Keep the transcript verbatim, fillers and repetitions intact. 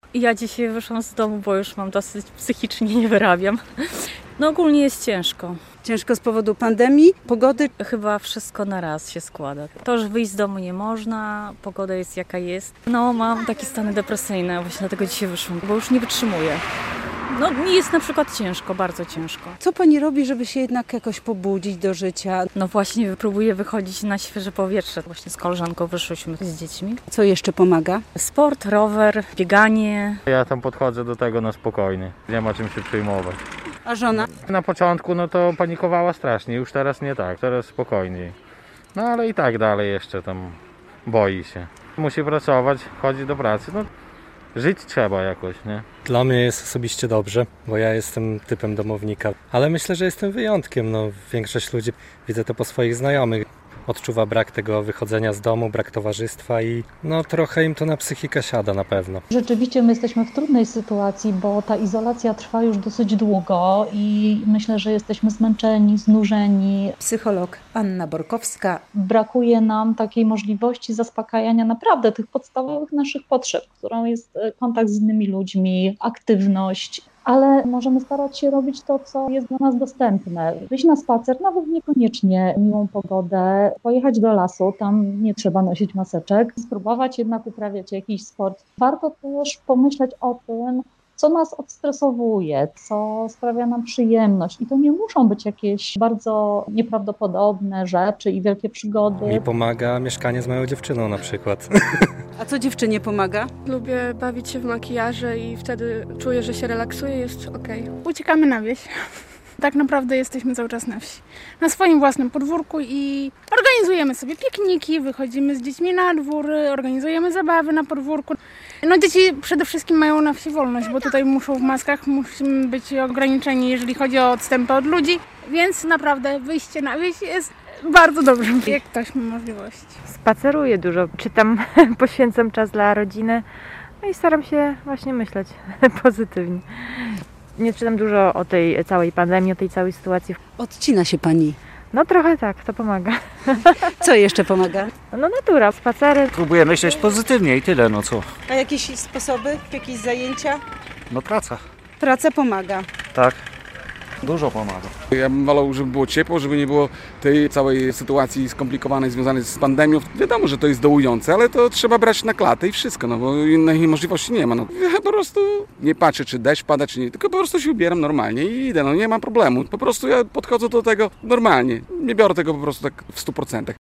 Ja dzisiaj wyszłam z domu, bo już mam dosyć psychicznie, nie wyrabiam. No ogólnie jest ciężko. Ciężko z powodu pandemii, pogody? Chyba wszystko na raz się składa. To, że wyjść z domu nie można, pogoda jest jaka jest. No mam takie stany depresyjne, właśnie dlatego dzisiaj wyszłam, bo już nie wytrzymuję. No mi jest na przykład ciężko, bardzo ciężko. Co pani robi, żeby się jednak jakoś pobudzić do życia? No właśnie próbuję wychodzić na świeże powietrze. Właśnie z koleżanką wyszłyśmy z dziećmi. Co jeszcze pomaga? Sport, rower, bieganie. Ja tam podchodzę do tego na spokojnie. Nie ma czym się przejmować. A żona? Na początku no to panikowała strasznie, już teraz nie tak, teraz spokojniej. No ale i tak dalej jeszcze tam boi się. Musi pracować, chodzi do pracy, no żyć trzeba jakoś, nie? Dla mnie jest osobiście dobrze, bo ja jestem typem domownika, ale myślę, że jestem wyjątkiem. No, większość ludzi, widzę to po swoich znajomych, odczuwa brak tego wychodzenia z domu, brak towarzystwa i no trochę im to na psychikę siada na pewno. Rzeczywiście my jesteśmy w trudnej sytuacji, bo ta izolacja trwa już dosyć długo i myślę, że jesteśmy zmęczeni, znużeni. Psycholog Anna Borkowska. Brakuje nam takiej możliwości zaspokajania naprawdę tych podstawowych naszych potrzeb, którą jest kontakt z innymi ludźmi, aktywność. Ale możemy starać się robić to, co jest dla nas dostępne. Wyjść na spacer, nawet niekoniecznie miłą pogodę, pojechać do lasu, tam nie trzeba nosić maseczek, spróbować jednak uprawiać jakiś sport. Warto też pomyśleć o tym, co nas odstresowuje, co sprawia nam przyjemność. I to nie muszą być jakieś bardzo nieprawdopodobne rzeczy i wielkie przygody. Mi pomaga mieszkanie z moją dziewczyną na przykład. A co dziewczynie pomaga? Lubię bawić się w makijaże i wtedy czuję, że się relaksuję, jest okej. Uciekamy na wieś. Tak naprawdę jesteśmy cały czas na wsi. Na swoim własnym podwórku i organizujemy sobie pikniki, wychodzimy z dziećmi na dwór, organizujemy zabawy na podwórku. No dzieci przede wszystkim mają na wsi wolność, bo tutaj muszą w maskach, musimy być ograniczeni, jeżeli chodzi o odstępy od ludzi, więc naprawdę wyjście na wieś jest bardzo dobrze, jak ktoś ma możliwość. Spaceruję dużo, czytam, poświęcam czas dla rodziny, no i staram się właśnie myśleć pozytywnie. Nie czytam dużo o tej całej pandemii, o tej całej sytuacji. Odcina się pani. No trochę tak, to pomaga. Co jeszcze pomaga? No natura, spacery. Próbuję myśleć pozytywnie i tyle, no co? A jakieś sposoby, jakieś zajęcia? No praca. Praca pomaga. Tak. Dużo pomaga. Ja bym wolał, żeby było ciepło, żeby nie było tej całej sytuacji skomplikowanej związanej z pandemią. Wiadomo, że to jest dołujące, ale to trzeba brać na klatę i wszystko, no bo innej możliwości nie ma. No. Ja po prostu nie patrzę, czy deszcz pada, czy nie, tylko po prostu się ubieram normalnie i idę, no nie ma problemu. Po prostu ja podchodzę do tego normalnie. Nie biorę tego po prostu tak w stu procentach.